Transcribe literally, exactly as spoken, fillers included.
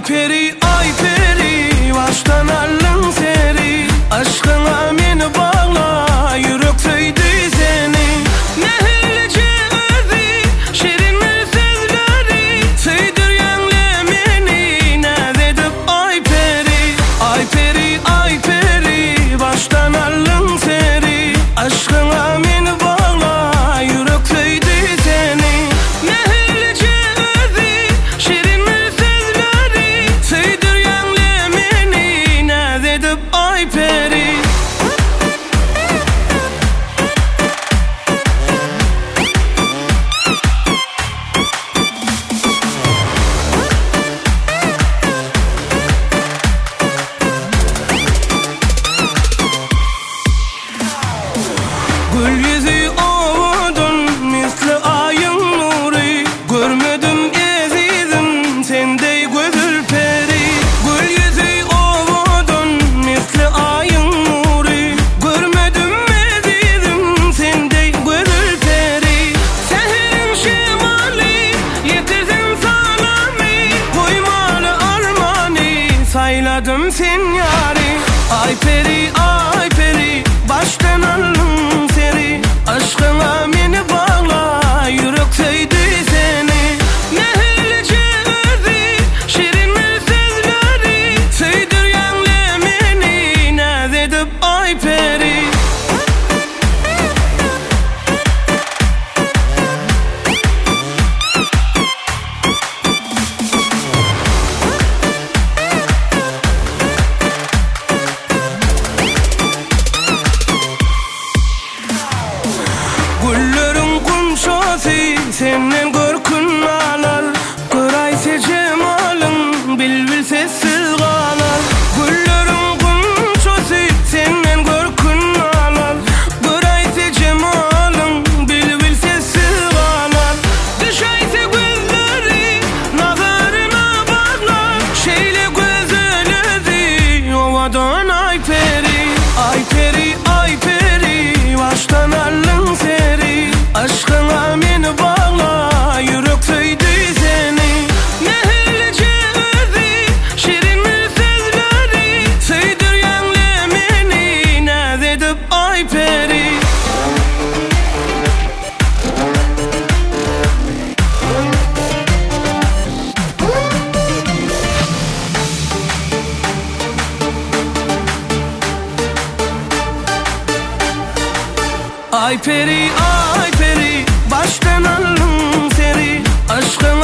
Ay peri, ay peri, baştan alın seri. Aşkına beni bağla, yürek söydü seni. Nehirlice özü, şirin sözleri, söydüryen beni, ne dedim ay peri. Ay peri, ay peri, baştan alın seri. Aşkına beni bağla, yürek söydü seni. Nehirlice özü, şirin sözleri, söydüryen beni, ne dedim ay peri. Gül yüzü ovudun misli ayın nuri. Görmedim ezizim sendey gözül peri. Gül yüzü ovudun misli ayın nuri. Görmedim ezizim sendey gözül peri. Seherim şemali yetirdim salami. Koymalı armani sayladım sen yari. Ay peri, ay peri, baştan alın seri. Aşkına beni bağla, yürek söydü seni. Nehirlice özü, şirin sözleri, söydüryen beni, ne dedim ay peri. Güllerin kumşası senden görkün alar. Görayse cemalın bilbil sessiz kalar. Güllerin kumşası senden görkün alar. Görayse cemalın bilbil sessiz kalar. Düşayse gözleri nazarına baklar. Şeyle gözünüzü ovadan ay peri. Ay peri, ay peri, baştan alın seri. Aşkına beni bağla, yürek söydü seni. Nehirlice özü, şirin sözleri, söydüryen beni, ne dedim ay peri. Ay peri, ay peri, baştan alın seri. Aşkına